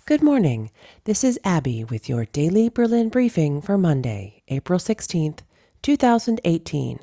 Good morning. This is Abby with your daily Berlin briefing for Monday, April 16th, 2018.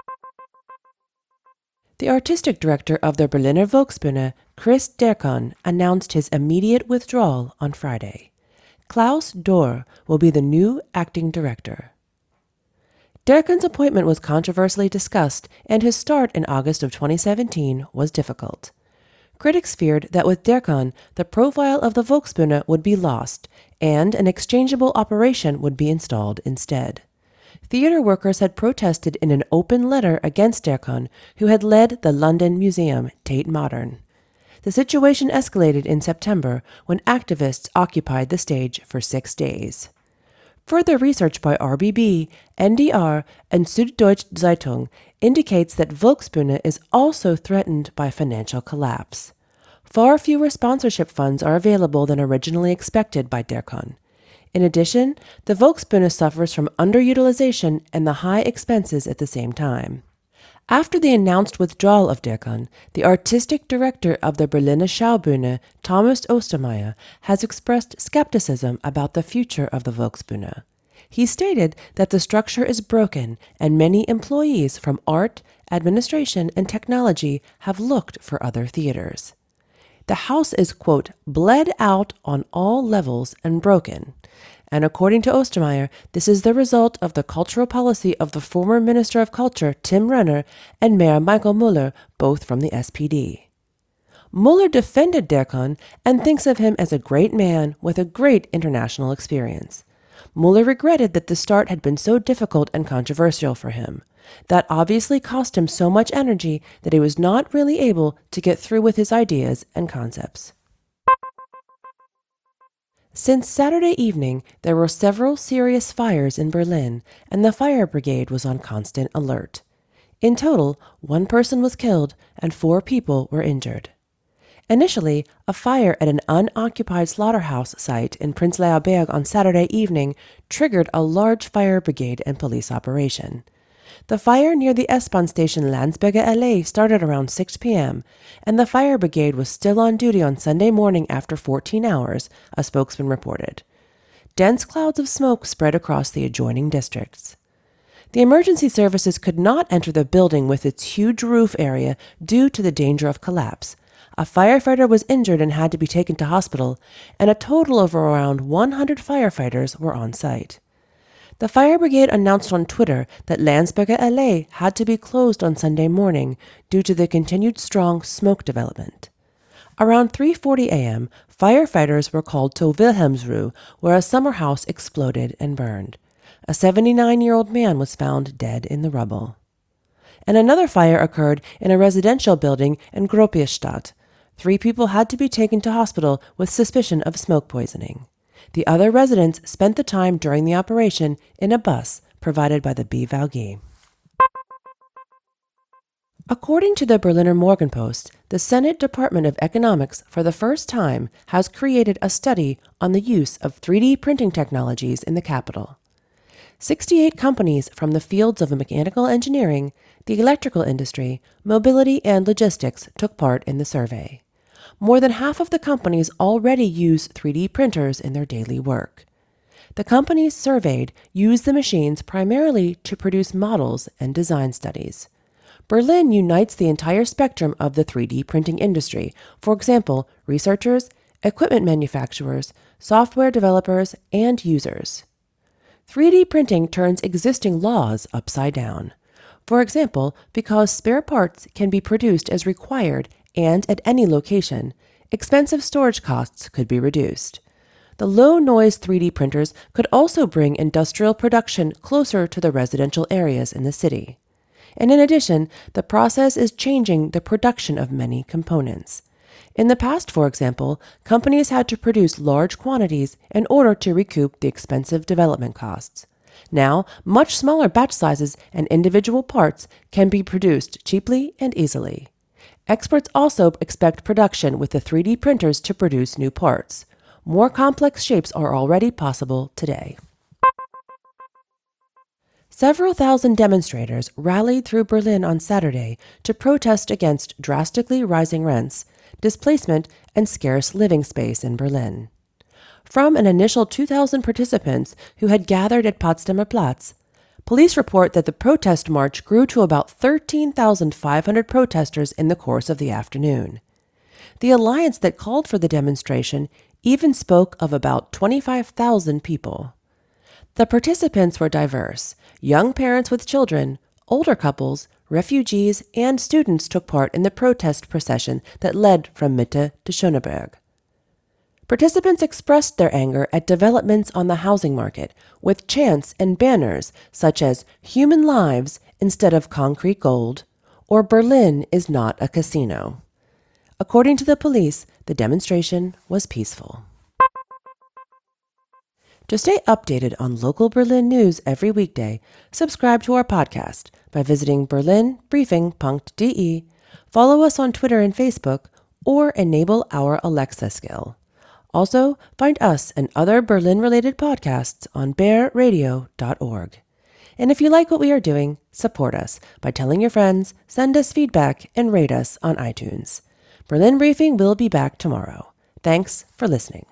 The artistic director of the Berliner Volksbühne, Chris Dercon, announced his immediate withdrawal on Friday. Klaus Dohr will be the new acting director. Dercon's appointment was controversially discussed, and his start in August of 2017 was difficult. Critics feared that with Dercon, the profile of the Volksbühne would be lost, and an exchangeable operation would be installed instead. Theater workers had protested in an open letter against Dercon, who had led the London museum Tate Modern. The situation escalated in September when activists occupied the stage for 6 days. Further research by RBB, NDR, and Süddeutsche Zeitung indicates that Volksbühne is also threatened by financial collapse. Far fewer sponsorship funds are available than originally expected by Dercon. In addition, the Volksbühne suffers from underutilization and the high expenses at the same time. After the announced withdrawal of Dercon, the artistic director of the Berliner Schaubühne, Thomas Ostermeier, has expressed skepticism about the future of the Volksbühne. He stated that the structure is broken and many employees from art, administration, and technology have looked for other theaters. The house is, quote, bled out on all levels and broken. And according to Ostermeier, this is the result of the cultural policy of the former Minister of Culture, Tim Renner, and Mayor Michael Müller, both from the SPD. Müller defended Dercon and thinks of him as a great man with a great international experience. Müller regretted that the start had been so difficult and controversial for him. That obviously cost him so much energy that he was not really able to get through with his ideas and concepts. Since Saturday evening, there were several serious fires in Berlin, and the fire brigade was on constant alert. In total, 1 person was killed and 4 people were injured. Initially, a fire at an unoccupied slaughterhouse site in Prenzlauer Berg on Saturday evening triggered a large fire brigade and police operation. The fire near the S-Bahn station Landsberger Allee started around 6 p.m., and the fire brigade was still on duty on Sunday morning after 14 hours, a spokesman reported. Dense clouds of smoke spread across the adjoining districts. The emergency services could not enter the building with its huge roof area due to the danger of collapse. A firefighter was injured and had to be taken to hospital, and a total of around 100 firefighters were on site. The fire brigade announced on Twitter that Landsberger Allee had to be closed on Sunday morning due to the continued strong smoke development. Around 3:40 a.m., firefighters were called to Wilhelmsruhe, where a summer house exploded and burned. A 79-year-old man was found dead in the rubble. And another fire occurred in a residential building in Gropiusstadt. 3 people had to be taken to hospital with suspicion of smoke poisoning. The other residents spent the time during the operation in a bus provided by the BVG. According to the Berliner Morgenpost, the Senate Department of Economics for the first time has created a study on the use of 3D printing technologies in the capital. 68 companies from the fields of mechanical engineering, the electrical industry, mobility, and logistics took part in the survey. More than half of the companies already use 3D printers in their daily work. The companies surveyed use the machines primarily to produce models and design studies. Berlin unites the entire spectrum of the 3D printing industry, for example, researchers, equipment manufacturers, software developers, and users. 3D printing turns existing laws upside down. For example, because spare parts can be produced as required and at any location, expensive storage costs could be reduced. The low-noise 3D printers could also bring industrial production closer to the residential areas in the city. And in addition, the process is changing the production of many components. In the past, for example, companies had to produce large quantities in order to recoup the expensive development costs. Now, much smaller batch sizes and individual parts can be produced cheaply and easily. Experts also expect production with the 3D printers to produce new parts. More complex shapes are already possible today. Several thousand demonstrators rallied through Berlin on Saturday to protest against drastically rising rents, displacement, and scarce living space in Berlin. From an initial 2,000 participants who had gathered at Potsdamer Platz, police report that the protest march grew to about 13,500 protesters in the course of the afternoon. The alliance that called for the demonstration even spoke of about 25,000 people. The participants were diverse. Young parents with children, older couples, refugees, and students took part in the protest procession that led from Mitte to Schöneberg. Participants expressed their anger at developments on the housing market with chants and banners such as "Human lives instead of concrete gold" or "Berlin is not a casino." According to the police, the demonstration was peaceful. To stay updated on local Berlin news every weekday, subscribe to our podcast by visiting berlinbriefing.de, follow us on Twitter and Facebook, or enable our Alexa skill. Also, find us and other Berlin-related podcasts on bearradio.org. And if you like what we are doing, support us by telling your friends, send us feedback, and rate us on iTunes. Berlin Briefing will be back tomorrow. Thanks for listening.